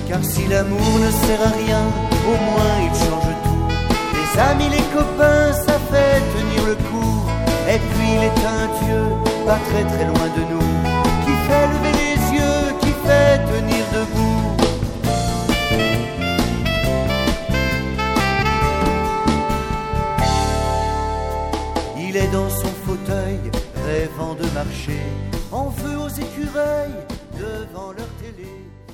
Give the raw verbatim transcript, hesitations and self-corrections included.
Car si l'amour ne sert à rien, au moins il change tout. Les amis, les copains, ça fait tenir le coup. Et puis il est un Dieu, pas très très loin de nous, qui fait lever les yeux, qui fait tenir debout. Il est dans son fauteuil, rêvant de marcher, en feu aux écureuils, devant leur télé.